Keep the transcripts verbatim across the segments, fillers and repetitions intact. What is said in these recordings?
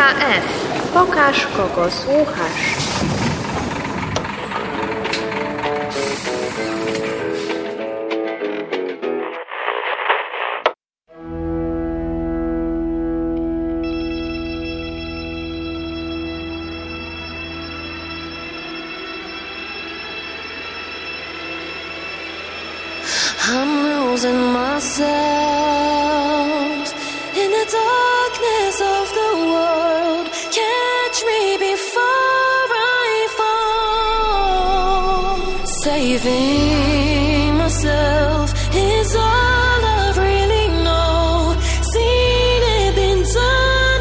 K F. Pokaż, kogo słuchasz. I'm losing myself in the darkness of the world. Catch me before I fall. Saving myself is all I really know. Seen it, been done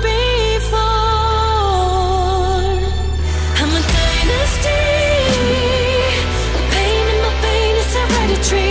before. I'm a dynasty. The pain in my vein is hereditary.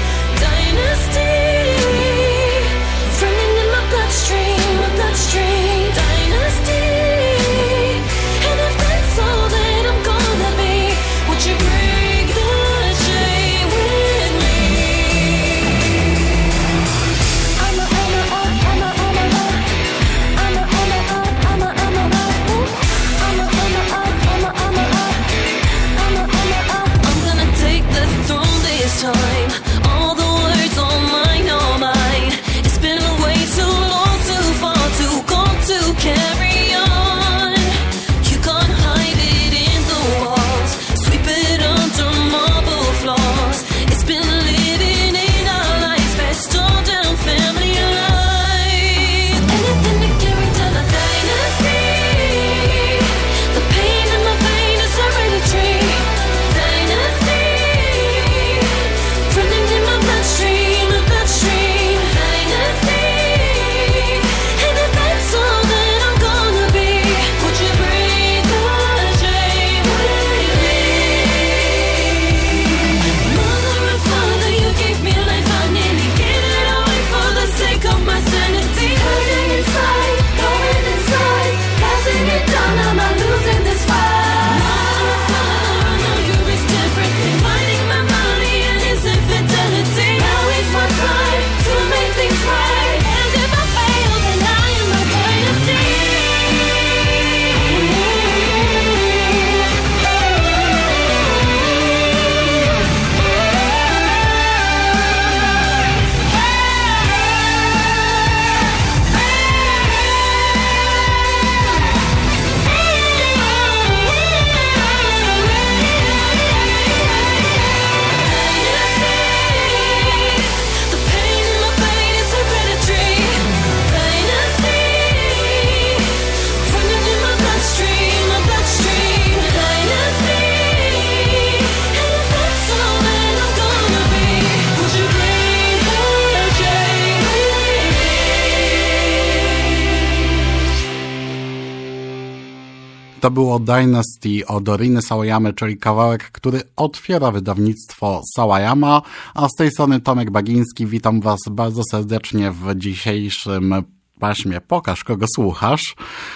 To było Dynasty od Riny Sawayamy, czyli kawałek, który otwiera wydawnictwo Sawayama, a z tej strony Tomek Bagiński. Witam Was bardzo serdecznie w dzisiejszym paśmie Pokaż, kogo słuchasz,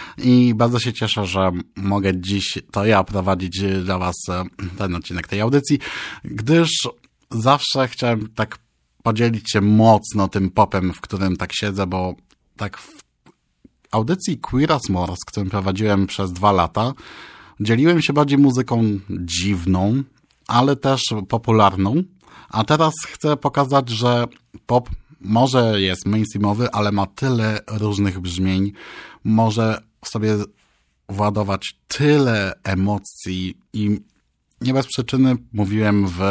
i bardzo się cieszę, że mogę dziś to ja prowadzić dla Was ten odcinek tej audycji, gdyż zawsze chciałem tak podzielić się mocno tym popem, w którym tak siedzę, bo tak w audycji Queer as More, z którym prowadziłem przez dwa lata, dzieliłem się bardziej muzyką dziwną, ale też popularną, a teraz chcę pokazać, że pop może jest mainstreamowy, ale ma tyle różnych brzmień, może w sobie władować tyle emocji i nie bez przyczyny mówiłem w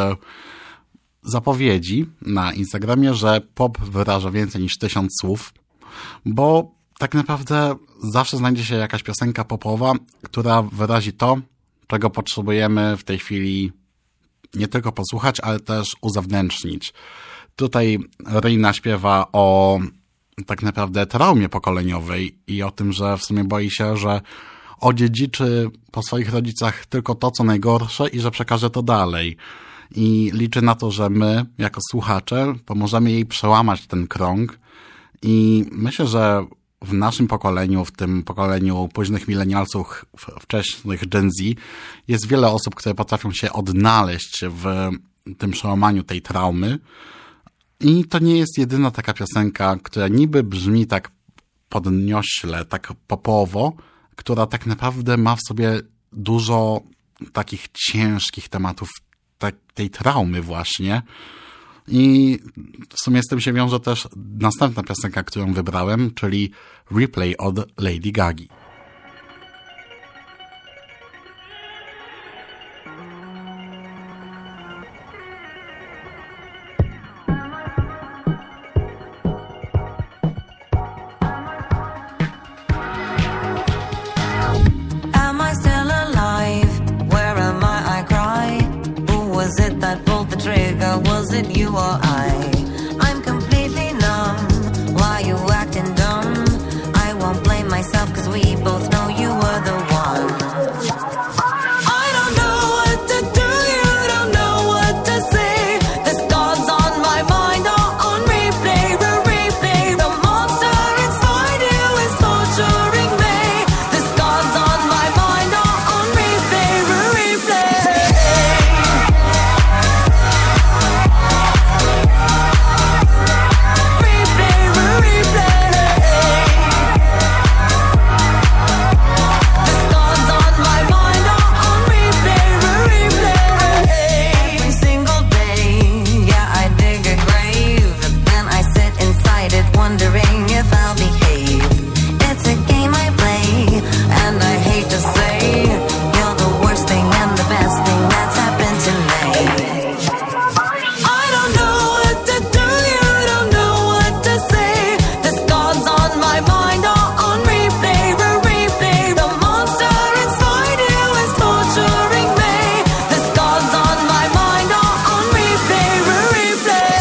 zapowiedzi na Instagramie, że pop wyraża więcej niż tysiąc słów, bo tak naprawdę zawsze znajdzie się jakaś piosenka popowa, która wyrazi to, czego potrzebujemy w tej chwili nie tylko posłuchać, ale też uzewnętrznić. Tutaj Ryna śpiewa o tak naprawdę traumie pokoleniowej i o tym, że w sumie boi się, że odziedziczy po swoich rodzicach tylko to, co najgorsze i że przekaże to dalej. I liczy na to, że my, jako słuchacze, pomożemy jej przełamać ten krąg. I myślę, że w naszym pokoleniu, w tym pokoleniu późnych milenialsów, wczesnych Gen Z, jest wiele osób, które potrafią się odnaleźć w tym przełamaniu tej traumy. I to nie jest jedyna taka piosenka, która niby brzmi tak podniośle, tak popowo, która tak naprawdę ma w sobie dużo takich ciężkich tematów, tak, tej traumy właśnie. I w sumie z tym się wiąże też następna piosenka, którą wybrałem, czyli Replay od Lady Gagi. Was it you or I? I'm completely numb. Why you acting dumb? I won't blame myself, cause we both know you were the one. I don't know what to do, you don't know what to say. The scars on my mind are on replay, replay. The monster inside you is torturing me. The scars on my mind are on replay, replay. Wondering if I'll behave. It's a game I play, and I hate to say you're the worst thing and the best thing that's happened to me. I don't know what to do, you don't know what to say. The scars on my mind are on replay, replay. The monster inside you is torturing me. The scars on my mind are on replay, replay.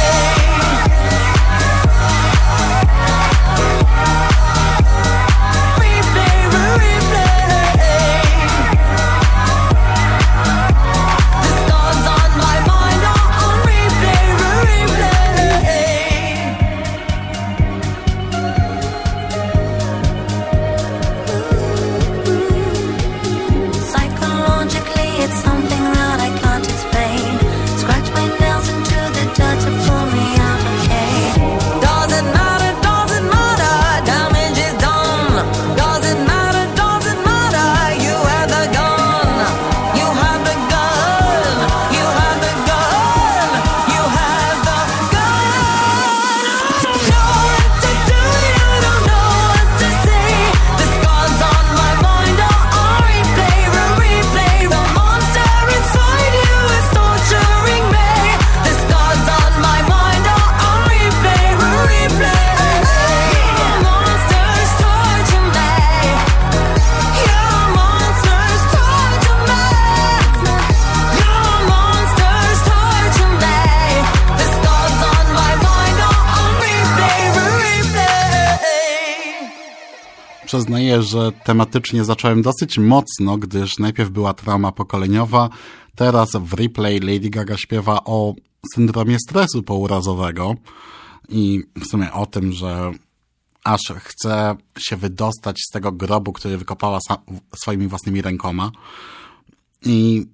Psychologically, it's something that I can't explain. Scratch my nails into the dirt to pull me out, okay? Doesn't matter, doesn't matter, damage is done. Doesn't matter, doesn't matter, you had the gun. You had the gun, you had the gun, you had the gun. I don't know what to do, you don't know what to say. The scars on my mind are on replay, replay. The monster inside you is torturing me. The scars on my mind are on replay, replay. Your monsters torture me. Your monsters torture me. Your monsters torture me. The scars on my mind are on replay, replay. Przyznaję, że tematycznie zacząłem dosyć mocno, gdyż najpierw była trauma pokoleniowa, teraz w Replay Lady Gaga śpiewa o syndromie stresu pourazowego i w sumie o tym, że aż chce się wydostać z tego grobu, który wykopała swoimi własnymi rękoma. I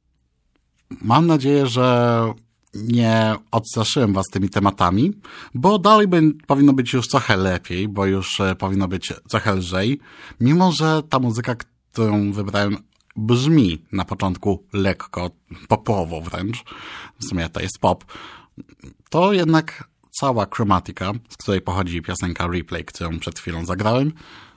mam nadzieję, że nie odstraszyłem was tymi tematami, bo dalej by, powinno być już trochę lepiej, bo już e, powinno być trochę lżej, mimo że ta muzyka, którą wybrałem, brzmi na początku lekko, popowo wręcz, w sumie to jest pop, to jednak cała Chromatica, z której pochodzi piosenka Replay, którą przed chwilą zagrałem,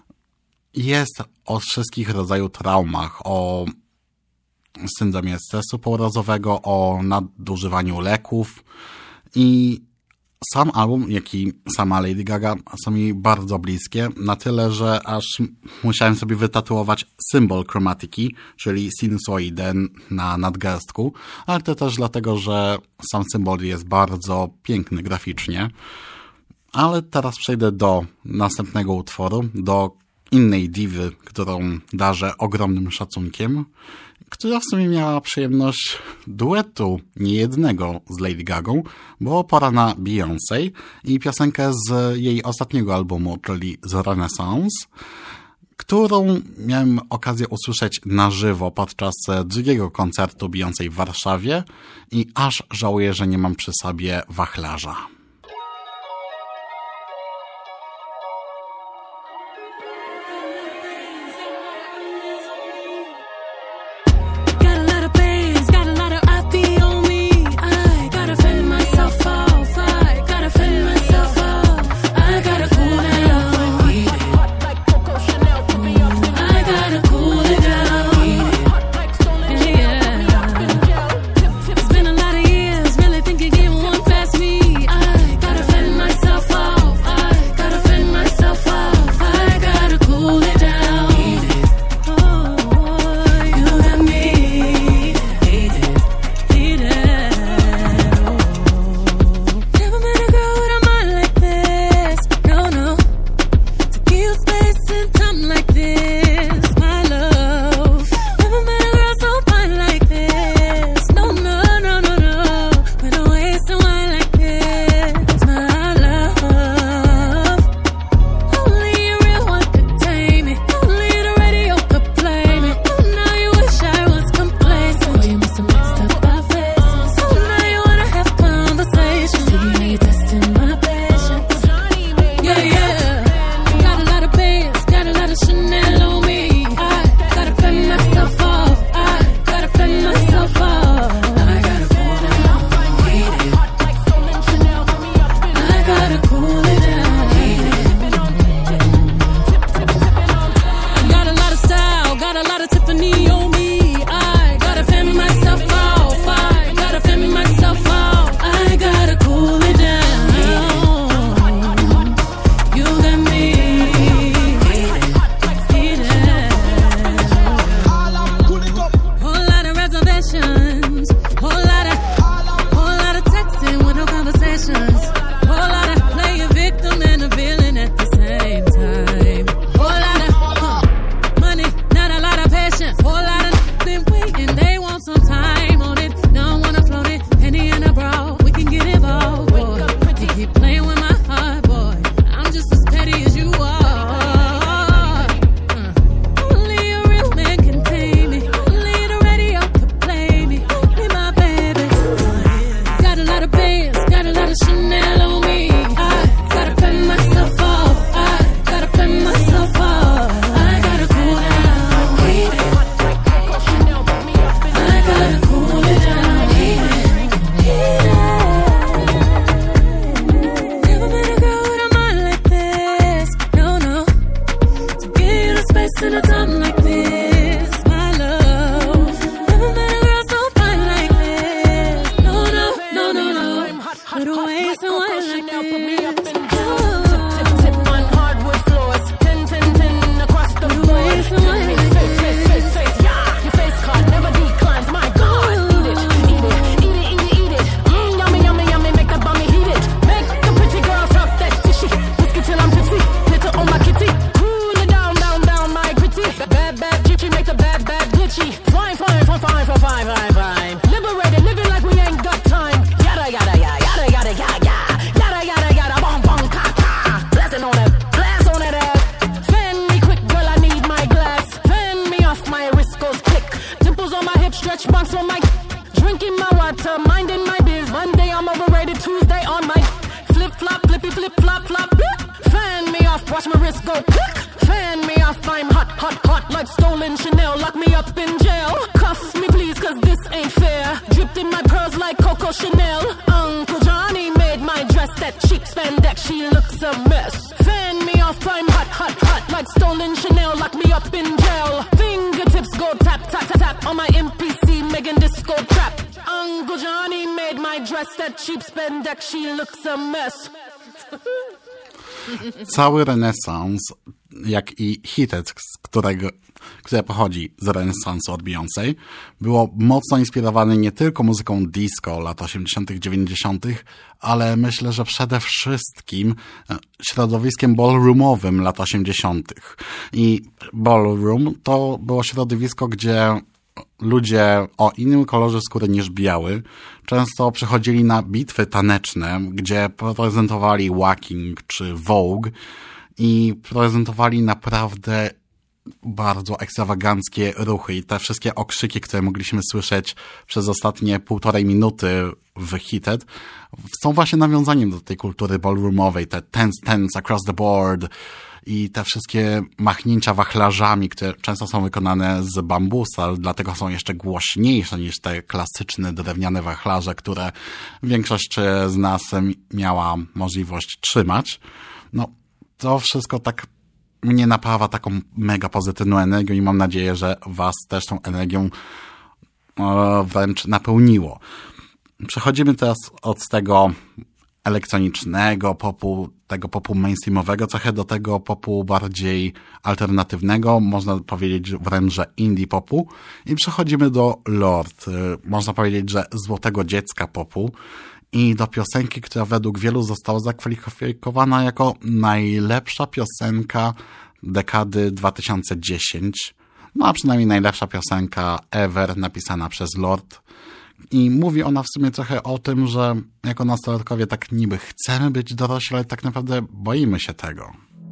jest o wszystkich rodzajach traumach, o syndromie stresu pourazowego, o nadużywaniu leków i sam album, jak i sama Lady Gaga są mi bardzo bliskie, na tyle, że aż musiałem sobie wytatuować symbol chromatiki, czyli sinusoidę na nadgarstku, ale to też dlatego, że sam symbol jest bardzo piękny graficznie. Ale teraz przejdę do następnego utworu, do innej diwy, którą darzę ogromnym szacunkiem, która w sumie miała przyjemność duetu niejednego z Lady Gagą, bo pora na Beyoncé i piosenkę z jej ostatniego albumu, czyli z Renaissance, którą miałem okazję usłyszeć na żywo podczas drugiego koncertu Beyoncé w Warszawie i aż żałuję, że nie mam przy sobie wachlarza. watch my wrist go click. Fan me off, I'm hot, hot, hot like stolen Chanel. Lock me up in jail. Cuff me please, cause this ain't fair. Dripped in my pearls like Coco Chanel. Uncle Johnny made my dress that cheap spandex. She looks a mess. Fan me off, I'm hot, hot, hot like stolen Chanel. Lock me up in jail. Fingertips go tap, tap, tap, tap on my M P C, making disco trap. Uncle Johnny made my dress that cheap spandex. She looks a mess. Cały renesans, jak i hitet, z którego, które pochodzi z renesansu od Beyoncé, było mocno inspirowane nie tylko muzyką disco lat osiemdziesiątych, dziewięćdziesiątych, ale myślę, że przede wszystkim środowiskiem ballroomowym lat osiemdziesiątych. I ballroom to było środowisko, gdzie ludzie o innym kolorze skóry niż biały często przychodzili na bitwy taneczne, gdzie prezentowali walking czy Vogue i prezentowali naprawdę bardzo ekstrawaganckie ruchy i te wszystkie okrzyki, które mogliśmy słyszeć przez ostatnie półtorej minuty w Hited, są właśnie nawiązaniem do tej kultury ballroomowej, te tense, tense across the board i te wszystkie machnięcia wachlarzami, które często są wykonane z bambusa, dlatego są jeszcze głośniejsze niż te klasyczne drewniane wachlarze, które większość z nas miała możliwość trzymać. No, to wszystko tak mnie napawa taką mega pozytywną energią i mam nadzieję, że was też tą energią e, wręcz napełniło. Przechodzimy teraz od tego elektronicznego popu, tego popu mainstreamowego, trochę do tego popu bardziej alternatywnego, można powiedzieć wręcz, że indie popu i przechodzimy do Lorde, można powiedzieć, że złotego dziecka popu i do piosenki, która według wielu została zakwalifikowana jako najlepsza piosenka dekady dwa tysiące dziesiątej, no a przynajmniej najlepsza piosenka ever napisana przez Lorde. I mówi ona w sumie trochę o tym, że jako nastolatkowie tak niby chcemy być dorośli, ale tak naprawdę boimy się tego.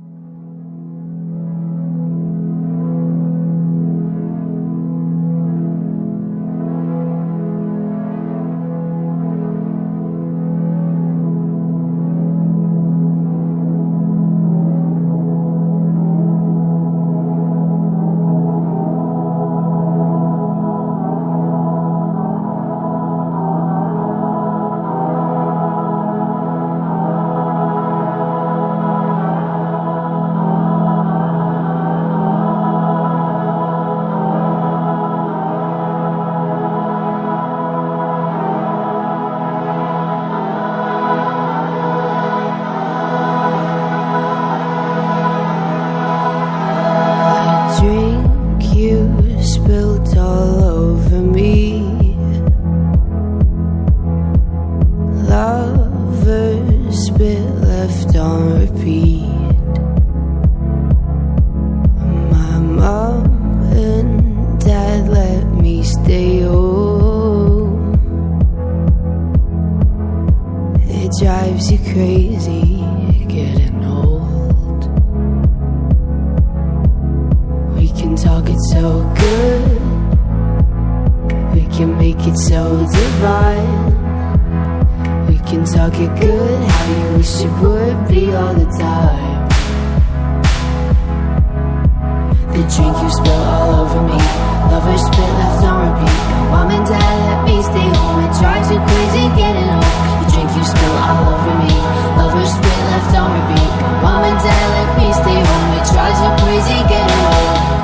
Drives you crazy getting old. We can talk it so good, we can make it so divine. We can talk it good, how you wish it would be all the time. The drink you spill all over me, lovers spit left on repeat. Mom and dad let me stay home, it drives you crazy getting home. The drink you spill all over me, lovers spit left on repeat. Mom and dad let me stay home, it drives you crazy getting home.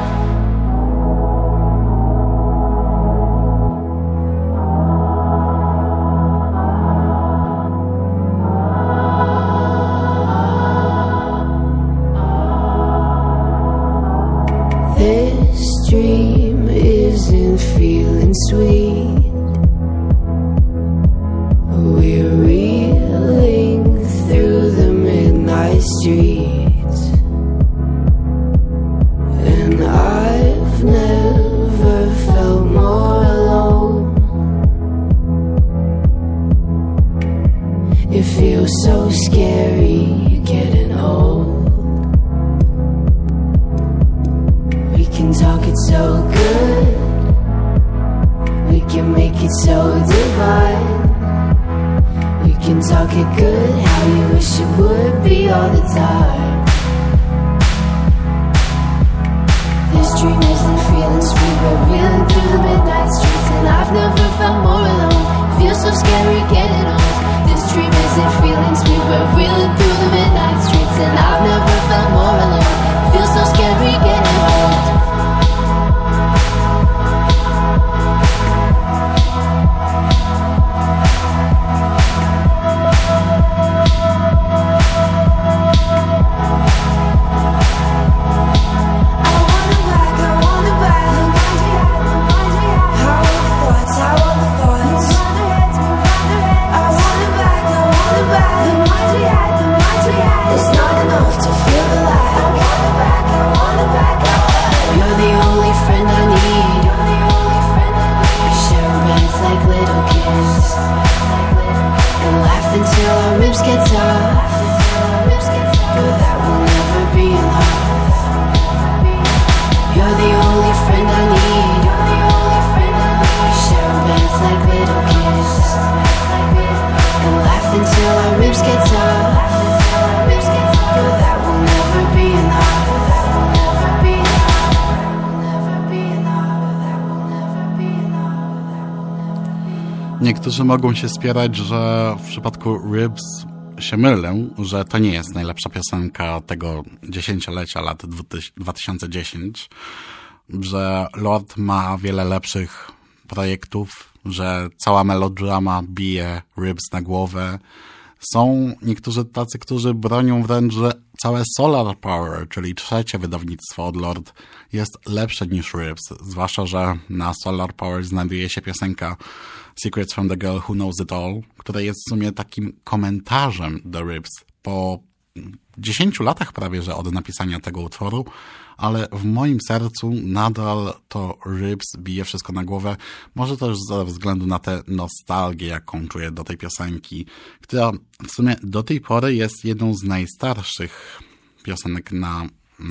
This dream isn't feeling sweet. We're reeling through the midnight streets, and I've never felt more alone. It feels so scary getting old. We can talk it so good, we can make it so divine. We can talk it good, how you wish it would be all the time. we're reeling through the midnight streets, and I've never felt more alone. It feels so scary getting old. Until our ribs get tough, but that will never be enough. You're the only friend I need. We share beds like little kids, and laugh until our ribs get tough, but that will never be enough. That will never be enough. That will never be enough. That will never be enough. Niektórzy mogą się spierać, że w przypadku Ribs się mylę, że to nie jest najlepsza piosenka tego dziesięciolecia lat dwa tysiące dziesiąt, że Lord ma wiele lepszych projektów, że cała melodrama bije Ribs na głowę. Są niektórzy tacy, którzy bronią wręcz, że całe Solar Power, czyli trzecie wydawnictwo od Lord, jest lepsze niż Ribs, zwłaszcza, że na Solar Power znajduje się piosenka Secrets from the Girl Who Knows It All, która jest w sumie takim komentarzem do Ribs po dziesięciu latach prawie, że od napisania tego utworu, ale w moim sercu nadal to Ribs bije wszystko na głowę. Może też ze względu na tę nostalgię, jaką czuję do tej piosenki, która w sumie do tej pory jest jedną z najstarszych piosenek na,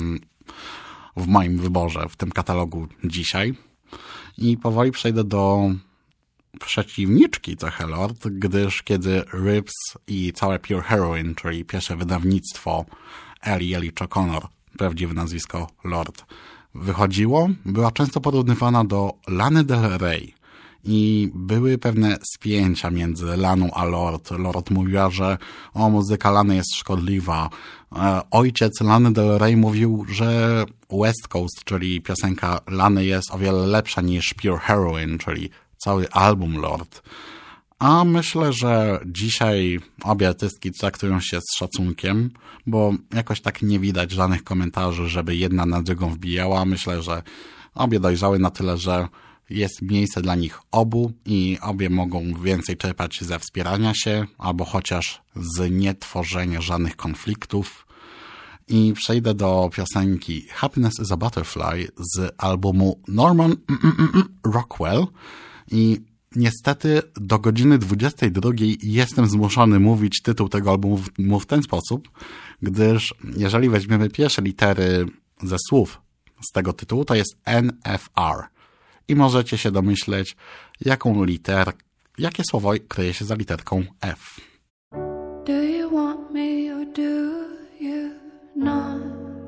w moim wyborze, w tym katalogu dzisiaj. I powoli przejdę do przeciwniczki trochę Lord, gdyż kiedy Ribs i całe Pure Heroine, czyli pierwsze wydawnictwo Ellie Ellie O'Connor, prawdziwe nazwisko Lord, wychodziło, była często porównywana do Lany Del Rey i były pewne spięcia między Laną a Lord. Lord mówiła, że o, muzyka Lany jest szkodliwa. Ojciec Lany Del Rey mówił, że West Coast, czyli piosenka Lany, jest o wiele lepsza niż Pure Heroine, czyli cały album Lord. A myślę, że dzisiaj obie artystki traktują się z szacunkiem, bo jakoś tak nie widać żadnych komentarzy, żeby jedna na drugą wbijała. Myślę, że obie dojrzały na tyle, że jest miejsce dla nich obu i obie mogą więcej czerpać ze wspierania się, albo chociaż z nietworzenia żadnych konfliktów. I przejdę do piosenki Happiness is a Butterfly z albumu Norman Rockwell. I niestety do godziny dwudziestej drugiej jestem zmuszony mówić tytuł tego albumu w ten sposób, gdyż jeżeli weźmiemy pierwsze litery ze słów z tego tytułu, to jest N F R. I możecie się domyśleć, jaką liter, jakie słowo kryje się za literką F. Do you want me or do you not?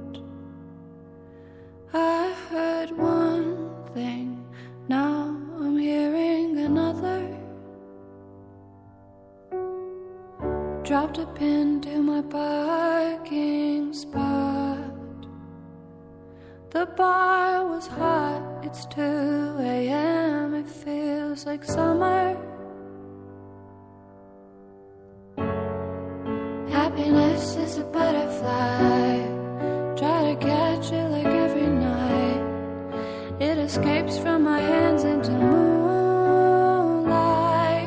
I heard one thing, now I'm hearing another. Dropped a pin to my parking spot. The bar was hot, it's two a.m., it feels like summer. Happiness is a butterfly, try to catch it like every night. It escapes from my hands into moonlight.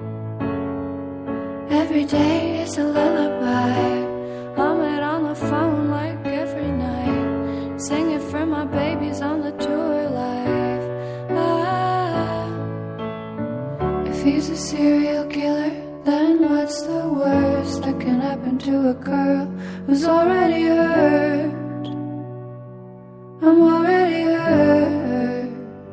Every day is a lullaby, hum it on the phone like every night. Sing it for my babies on the tour life. Ah, if he's a serial killer, then what's the worst that can happen to a girl who's already hurt? I'm already hurt.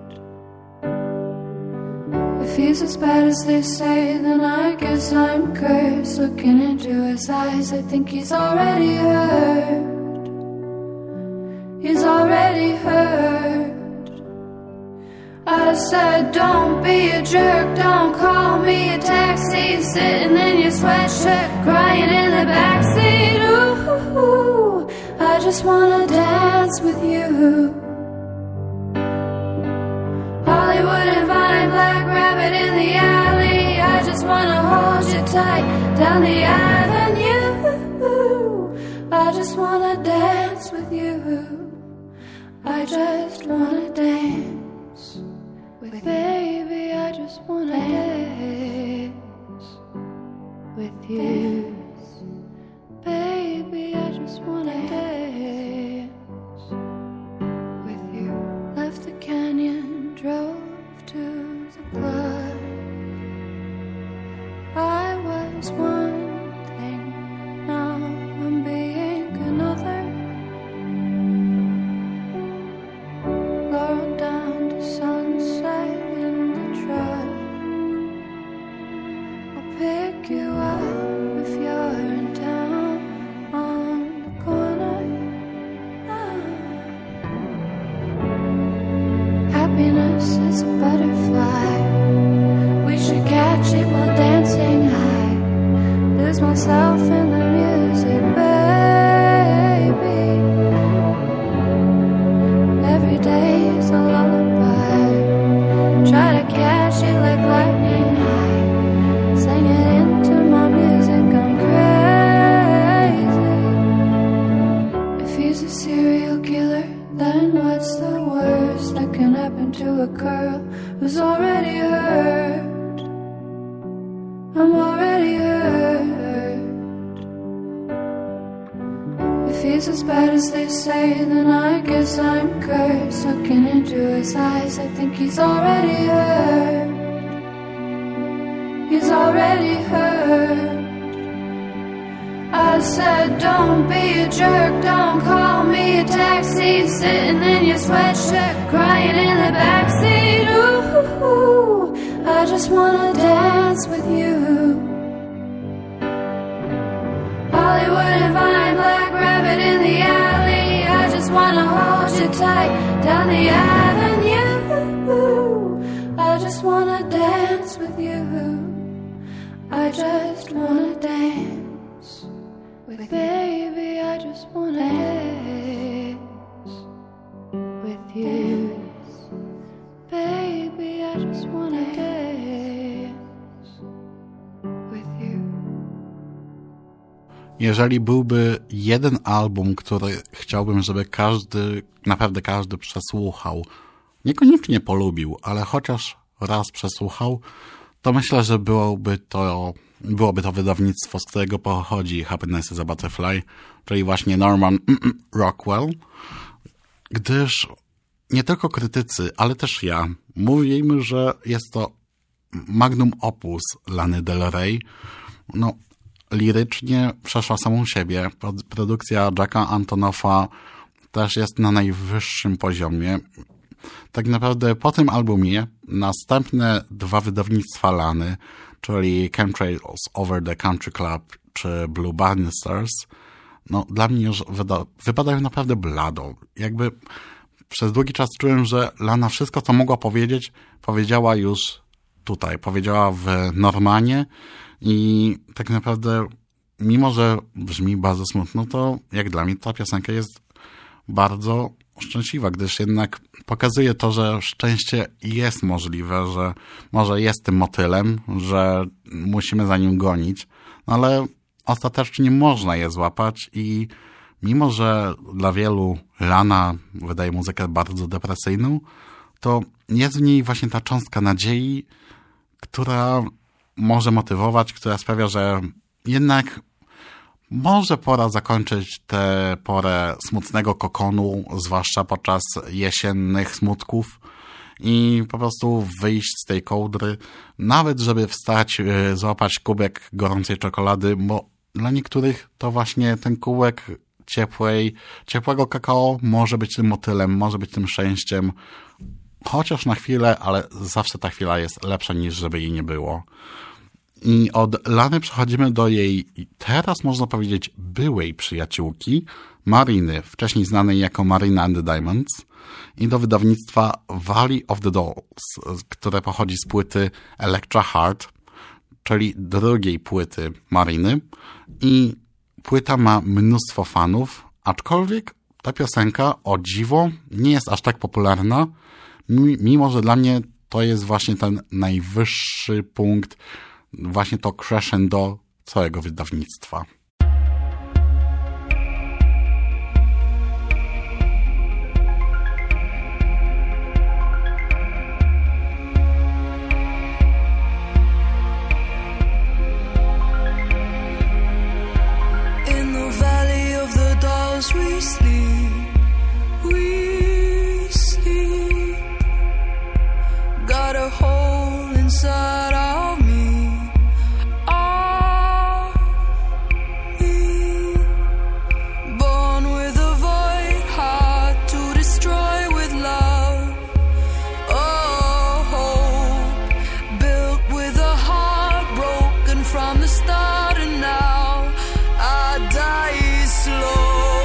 If he's as bad as they say, then I guess I'm cursed. Looking into his eyes, I think he's already hurt. He's already hurt. I said, don't be a jerk, don't call me a taxi. Sitting in your sweatshirt, crying in the backseat. Ooh, I just wanna dance with you. Hollywood and Vine, Black Rabbit in the alley. I just wanna hold you tight down the avenue. I just wanna dance with you. I just wanna dance with baby. I just wanna dance with you. Baby, I just wanna dance with you. Left the canyon, drove to the club. I was one thing, now I'm being another. Laurel down to sunset in the truck. I'll pick you up if you're in town on the corner. Ah. Happiness is a butterfly. We should catch it while dancing high. Lose myself in the music, baby. Every day is a lullaby. Try to catch it like lightning high. Sing it into my music, I'm crazy. If he's a serial killer, then what's the worst that can happen to a girl who's already hurt? I'm already hurt. If he's as bad as they say, then I guess I'm cursed. Looking into his eyes, I think he's already hurt. He's already hurt. I said, don't be a jerk, don't call me a taxi. Sitting in your sweatshirt, crying in the backseat. Ooh, I just wanna dance with you. Hollywood and Vine, Black Rabbit in the alley. I just wanna hold you tight down the avenue. I just wanna dance with you. I just wanna dance with baby. I just wanna dance with you. Baby, I just wanna dance with you. Jeżeli byłby jeden album, który chciałbym, żeby każdy, naprawdę każdy przesłuchał, niekoniecznie polubił, ale chociaż raz przesłuchał, to myślę, że byłoby to, byłoby to wydawnictwo, z którego pochodzi Happiness is a Butterfly, czyli właśnie Norman Rockwell, gdyż nie tylko krytycy, ale też ja mówimy, że jest to magnum opus Lany Del Rey. No, lirycznie przeszła samą siebie. Produkcja Jacka Antonoffa też jest na najwyższym poziomie. Tak naprawdę po tym albumie następne dwa wydawnictwa Lany, czyli Chemtrails Over the Country Club czy Blue Bannisters, no dla mnie już wyda- wypadają naprawdę blado. Jakby przez długi czas czułem, że Lana wszystko, co mogła powiedzieć, powiedziała już tutaj. Powiedziała w Normanie i tak naprawdę, mimo że brzmi bardzo smutno, to jak dla mnie ta piosenka jest bardzo szczęśliwa, gdyż jednak pokazuje to, że szczęście jest możliwe, że może jest tym motylem, że musimy za nim gonić, no ale ostatecznie można je złapać i mimo że dla wielu Lana wydaje muzykę bardzo depresyjną, to jest w niej właśnie ta cząstka nadziei, która może motywować, która sprawia, że jednak może pora zakończyć tę porę smutnego kokonu, zwłaszcza podczas jesiennych smutków i po prostu wyjść z tej kołdry, nawet żeby wstać, złapać kubek gorącej czekolady, bo dla niektórych to właśnie ten kubek ciepłej, ciepłego kakao może być tym motylem, może być tym szczęściem, chociaż na chwilę, ale zawsze ta chwila jest lepsza niż żeby jej nie było. I od Lany przechodzimy do jej teraz można powiedzieć byłej przyjaciółki Mariny, wcześniej znanej jako Marina and the Diamonds, i do wydawnictwa Valley of the Dolls, które pochodzi z płyty Electra Heart, czyli drugiej płyty Mariny. I płyta ma mnóstwo fanów, aczkolwiek ta piosenka, o dziwo, nie jest aż tak popularna, mimo że dla mnie to jest właśnie ten najwyższy punkt, właśnie to crescendo całego wydawnictwa. We sleep, we sleep. Got a hole inside of me, of me. Born with a void, hard to destroy with love. Oh, built with a heart broken from the start, and now I die slow.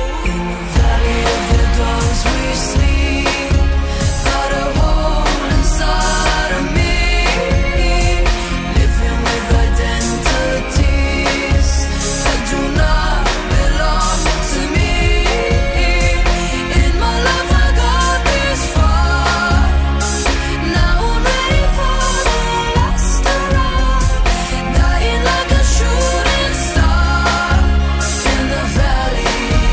We sleep, got a hole inside of me, living with identities that do not belong to me. In my life I got this far, now I'm ready for the last hurrah, dying like a shooting star in the valley.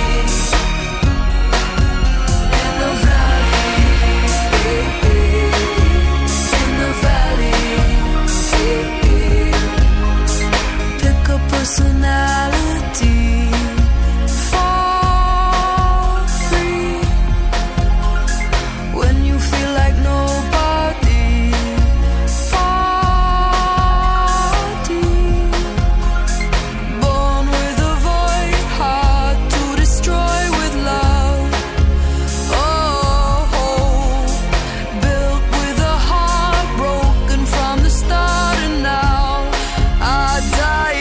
Personality for free when you feel like nobody. Party born with a void, hard to destroy with love. Oh, built with a heart broken from the start, and now I die.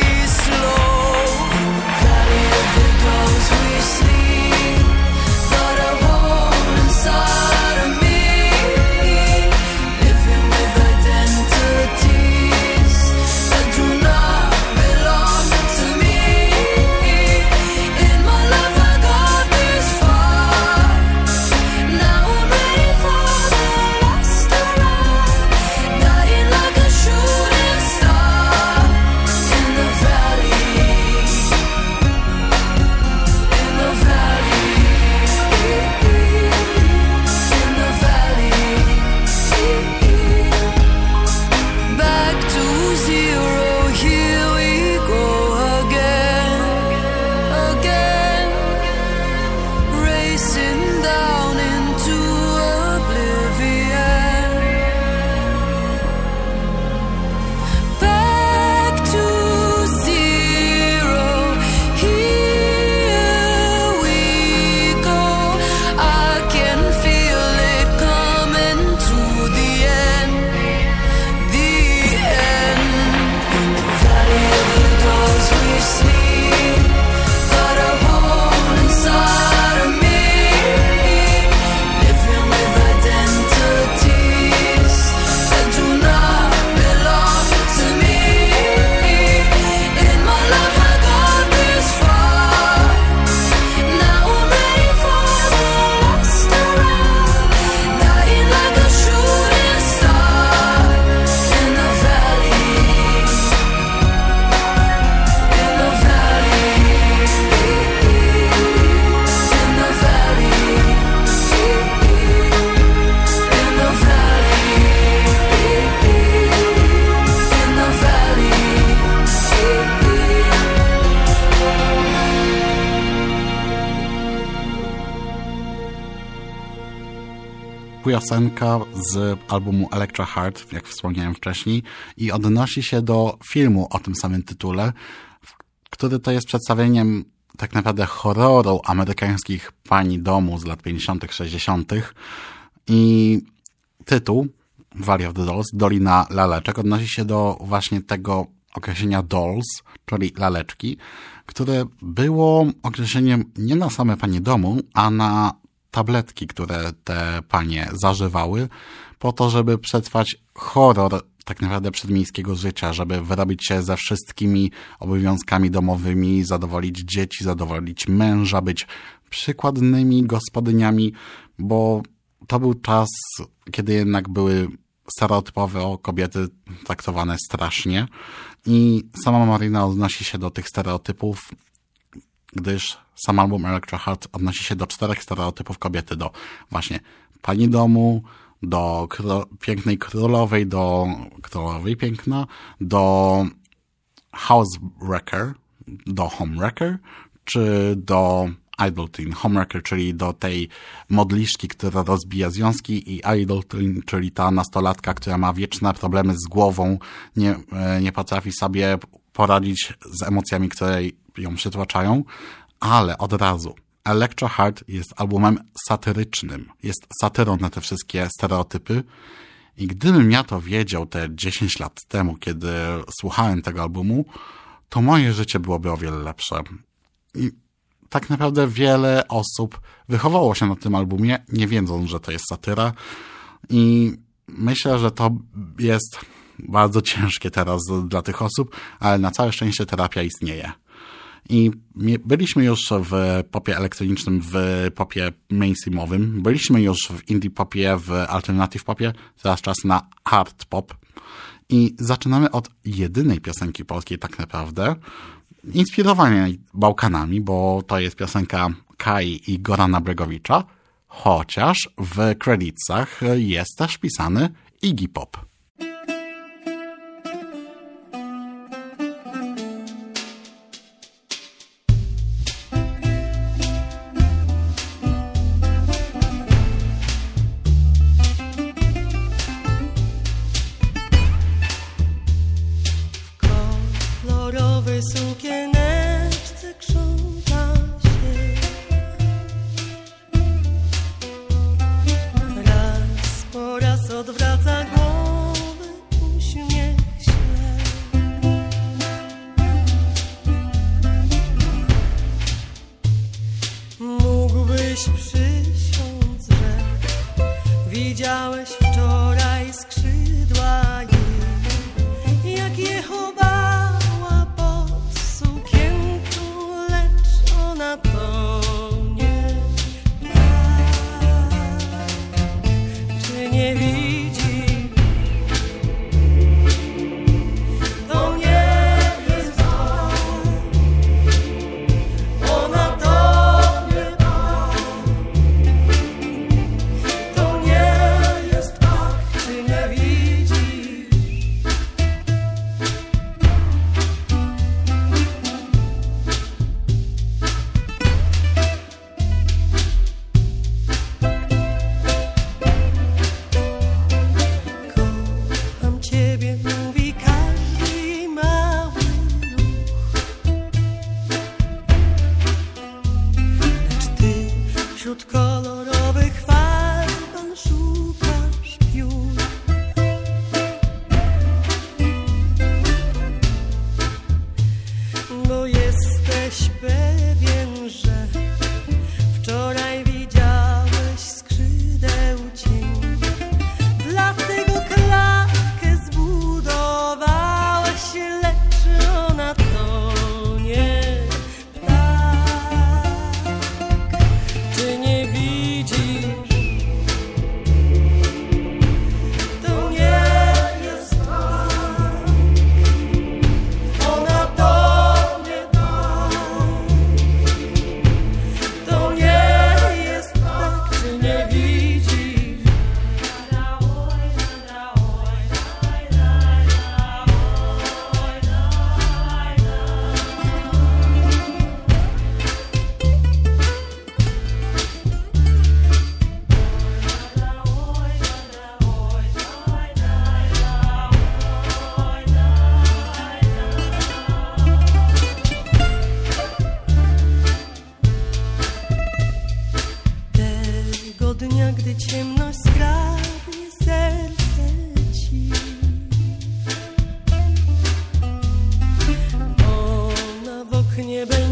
We sleep, got a hole inside of me, living with identities that do not belong to me. In my life I got this far, now I'm ready for the last hurrah, dying like a shooting star in the valley. Piosenka z albumu Electra Heart, jak wspomniałem wcześniej, i odnosi się do filmu o tym samym tytule, który to jest przedstawieniem tak naprawdę horroru amerykańskich pani domu z lat pięćdziesiątych, sześćdziesiątych. I tytuł Valley of the Dolls, Dolina Laleczek, odnosi się do właśnie tego określenia dolls, czyli laleczki, które było określeniem nie na same panie domu, a na tabletki, które te panie zażywały, po to, żeby przetrwać horror tak naprawdę przedmiejskiego życia, żeby wyrobić się ze wszystkimi obowiązkami domowymi, zadowolić dzieci, zadowolić męża, być przykładnymi gospodyniami, bo to był czas, kiedy jednak były stereotypowe kobiety traktowane strasznie i sama Marina odnosi się do tych stereotypów, gdyż sam album Electro Heart odnosi się do czterech stereotypów kobiety, do właśnie pani domu, do kro- pięknej królowej, do królowej piękna, do housewrecker, do homewrecker, czy do idol teen, homewrecker, czyli do tej modliszki, która rozbija związki, i idol teen, czyli ta nastolatka, która ma wieczne problemy z głową, nie, nie potrafi sobie poradzić z emocjami, które ją przytłaczają, ale od razu Electro Heart jest albumem satyrycznym, jest satyrą na te wszystkie stereotypy i gdybym ja to wiedział te dziesięć lat temu, kiedy słuchałem tego albumu, to moje życie byłoby o wiele lepsze. I tak naprawdę wiele osób wychowało się na tym albumie, nie wiedząc, że to jest satyra, i myślę, że to jest bardzo ciężkie teraz dla tych osób, ale na całe szczęście terapia istnieje. I byliśmy już w popie elektronicznym, w popie mainstreamowym, byliśmy już w indie popie, w alternative popie, teraz czas na hard pop. I zaczynamy od jedynej piosenki polskiej tak naprawdę, inspirowanej Bałkanami, bo to jest piosenka Kai i Gorana Bregowicza, chociaż w creditsach jest też pisany Iggy Pop. Sukieneczce krząta się, raz po raz odwraca głowę, uśmiech śle. Mógłbyś przysiąc, że widziałeś wczoraj skrzydła jej, jak je chowa to nie tak. Czy nie widzi? To nie jest tak. Ona to nie tak. To nie jest tak. Czy nie widzi? Wśród kolorowych farb szukasz piór. Bo jesteś pewien, że wczoraj widziałeś skrzydeł cień. Dlatego klatkę zbudowałeś, lecz ona to nie dnia, gdy ciemność skradnie serce ci. Ona w oknie będzie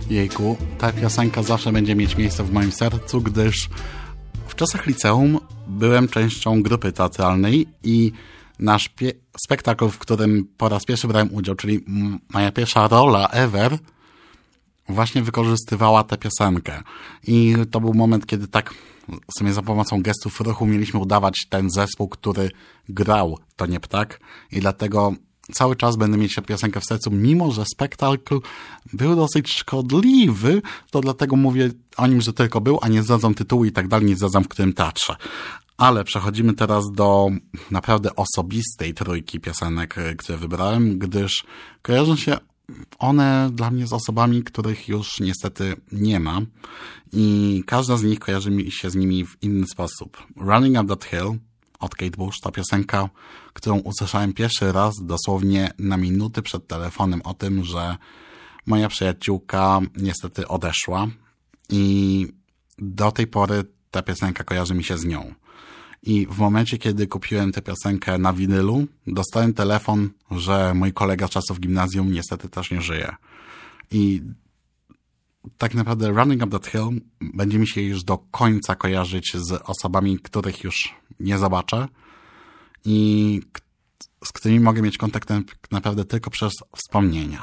Jejku, ta piosenka zawsze będzie mieć miejsce w moim sercu, gdyż w czasach liceum byłem częścią grupy teatralnej i nasz pie- spektakl, w którym po raz pierwszy brałem udział, czyli m- moja pierwsza rola ever, właśnie wykorzystywała tę piosenkę. I to był moment, kiedy tak w sumie za pomocą gestów ruchu mieliśmy udawać ten zespół, który grał To nie ptak. I dlatego cały czas będę mieć tę piosenkę w sercu, mimo że spektakl był dosyć szkodliwy, to dlatego mówię o nim, że tylko był, a nie zdradzam tytułu i tak dalej, nie zdradzam w którym teatrze. Ale przechodzimy teraz do naprawdę osobistej trójki piosenek, które wybrałem, gdyż kojarzą się one dla mnie z osobami, których już niestety nie ma i każda z nich kojarzy mi się z nimi w inny sposób. Running Up That Hill od Kate Bush, ta piosenka, którą usłyszałem pierwszy raz dosłownie na minuty przed telefonem o tym, że moja przyjaciółka niestety odeszła i do tej pory ta piosenka kojarzy mi się z nią. I w momencie, kiedy kupiłem tę piosenkę na winylu, dostałem telefon, że mój kolega z czasów gimnazjum niestety też nie żyje. I tak naprawdę Running Up That Hill będzie mi się już do końca kojarzyć z osobami, których już nie zobaczę i z którymi mogę mieć kontakt naprawdę tylko przez wspomnienia.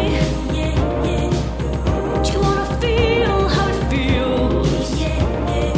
Do you wanna feel how it feels?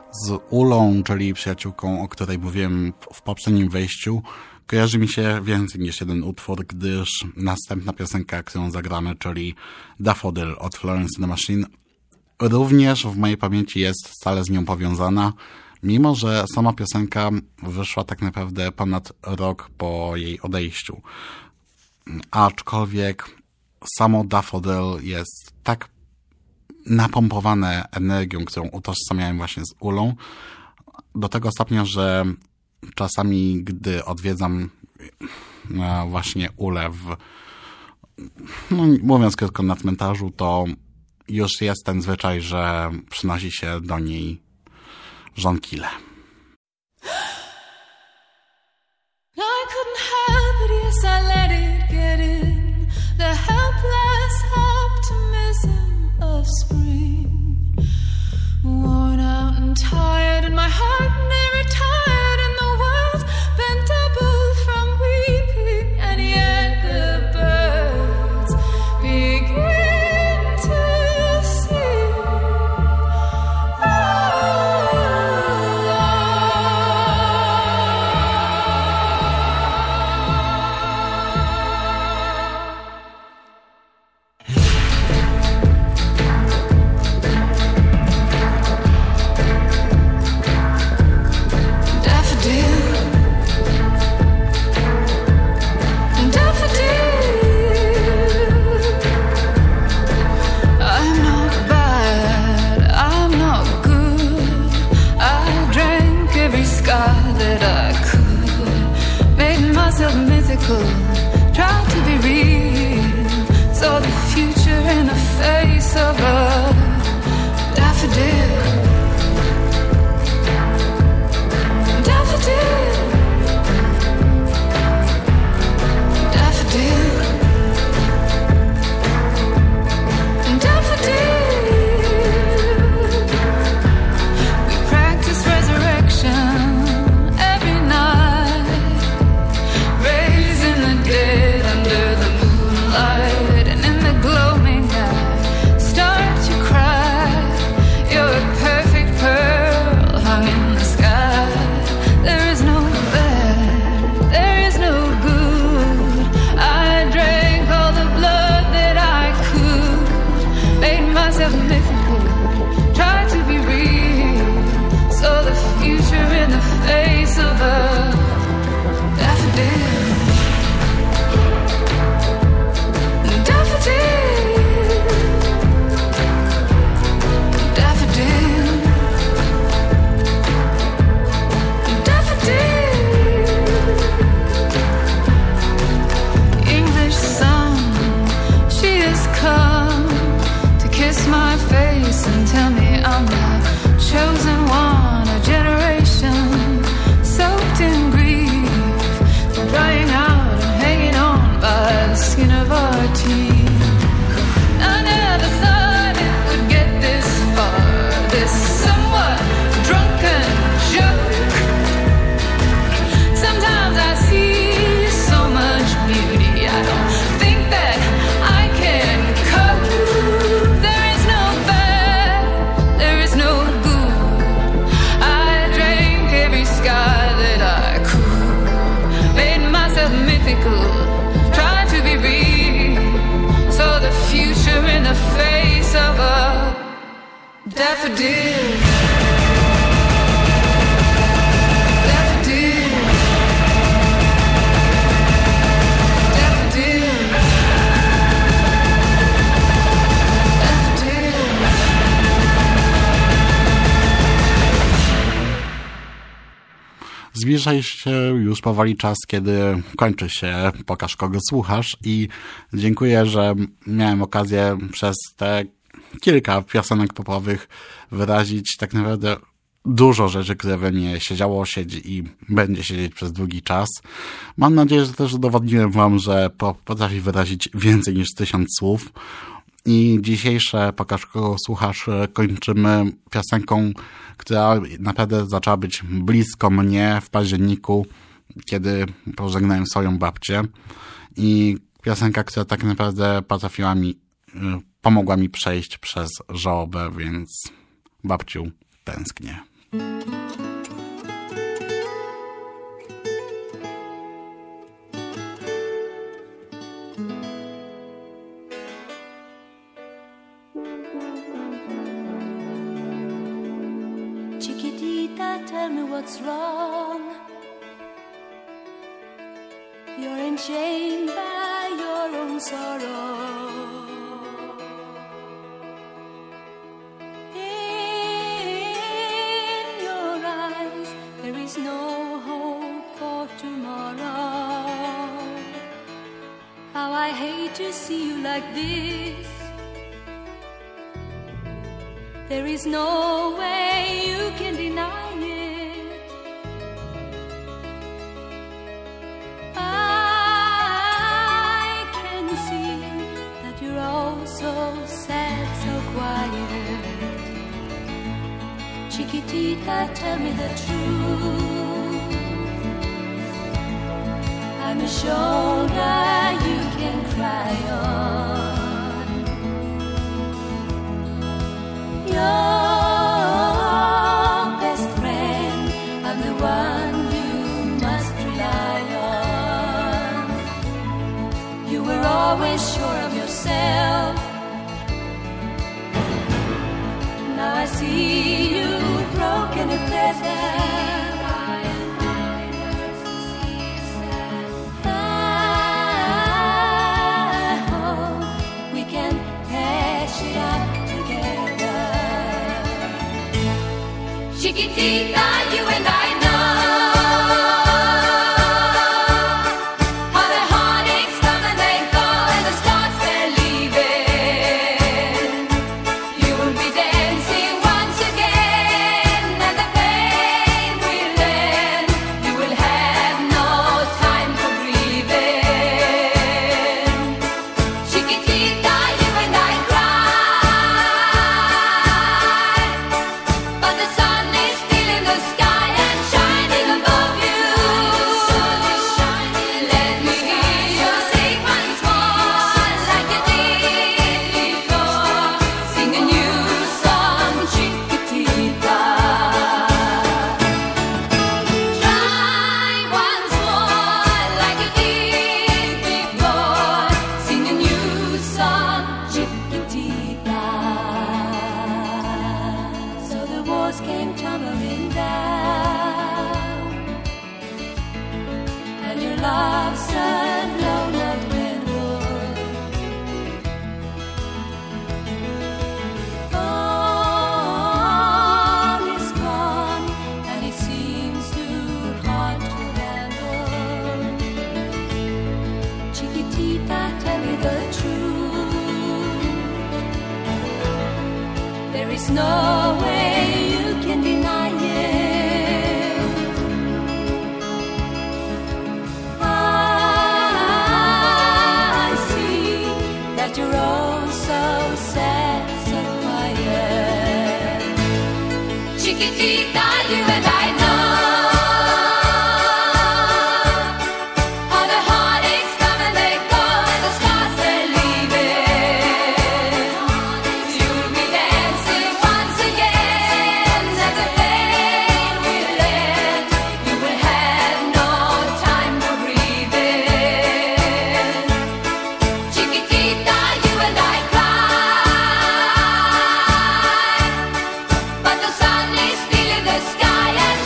z Ulą, czyli przyjaciółką, o której mówiłem w poprzednim wejściu, kojarzy mi się więcej niż jeden utwór, gdyż następna piosenka, którą zagramy, czyli Daffodil od Florence and the Machine, również w mojej pamięci jest stale z nią powiązana, mimo że sama piosenka wyszła tak naprawdę ponad rok po jej odejściu. Aczkolwiek samo Daffodil jest tak napompowane energią, którą utożsamiałem właśnie z Ulą, do tego stopnia, że czasami, gdy odwiedzam właśnie Ulę w, no, mówiąc krótko, na cmentarzu, to już jest ten zwyczaj, że przynosi się do niej żonkile. I couldn't help it, yes, I let it get in. The helpless optimism of spring. Worn out and tired, and my heart never tired, and the world bent double from weeping, and yet the birds begin to sing. Tried to be real, saw the future in the face of a daffodil. Daffodil. Daffodil. Daffodil. We practice resurrection every night. Dead under the moonlight, and in the gloaming night, start to cry. You're a perfect pearl hung in the sky. There is no bad, there is no good. I drank all the blood that I could, made myself mythical, tried to be real, saw the future in the face of a daffodil. And tell me I'm the chosen one, a generation soaked in grief, crying out and hanging on by the skin of our teeth. I never thought it would get this far, this somewhat drunken joke. Sometimes I see so much beauty, I don't think that I can cope. There is no bad, there is no good. I drank every sky that I could, made myself mythical, tried to be real, saw the future in the face of a daffodil. Daffodil. Daffodil. Daffodil. Zbliża się już powoli czas, kiedy kończy się Pokaż, kogo słuchasz, i dziękuję, że miałem okazję przez te kilka piosenek popowych wyrazić tak naprawdę dużo rzeczy, które we mnie siedziało, siedzi i będzie siedzieć przez długi czas. Mam nadzieję, że też udowodniłem wam, że potrafi wyrazić więcej niż tysiąc słów. I dzisiejsze Pokaż, kogo słuchasz kończymy piosenką, która naprawdę zaczęła być blisko mnie w październiku, kiedy pożegnałem swoją babcię. I piosenka, która tak naprawdę potrafiła mi, pomogła mi przejść przez żałobę, więc babciu, tęsknię. Chiquitita, tell me what's wrong. You're enchained by your own sorrow. In your eyes, there is no hope for tomorrow. How I hate to see you like this. There is no way you can deny it. I can see that you're all so sad, so quiet. Chiquitita, tell me the truth. I'm a shoulder you can cry on. Your best friend, I'm the one you must rely on. You were always sure of yourself. Now I see you broken and pleasant. I hope we can hash it out. Chiquitita, you and I know how the heartaches come and they go and the stars they're leaving. You will be dancing once again and the pain will end. You will have no time for breathing. Chiquitita, you and I cry, but the sun is still in the sky and shining above you. Let me hear you sing once more like you did before. Sing a new song, Chiquitita. Try once more like you did before. Sing a new song, Chiquitita. So the walls came tumbling down, and your love said no, not windward. All is gone, and it seems too hard to handle. Chiquitita, tell me the truth. There is no way you can deny it. I see that you're all so sad, so quiet. Chiquitita, you and I know how the heartaches come and they go and the scars they're leaving. You'll be dancing once again and the pain will end. You will have no time for breathing. Chiquitita, you and I cry, but the sun is still in the sky and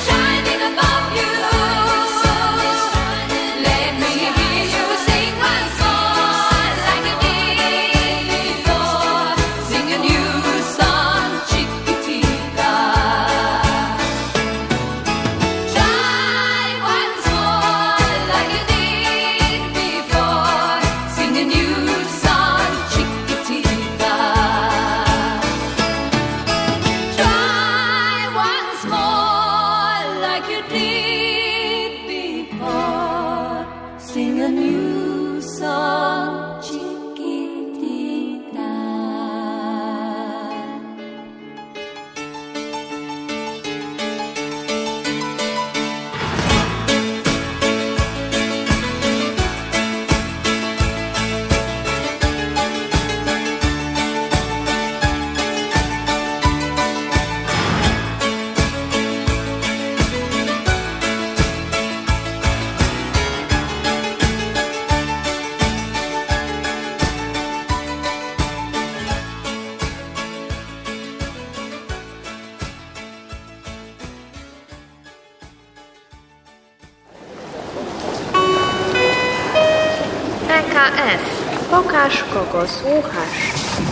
P K S. Pokaż, kogo słuchasz.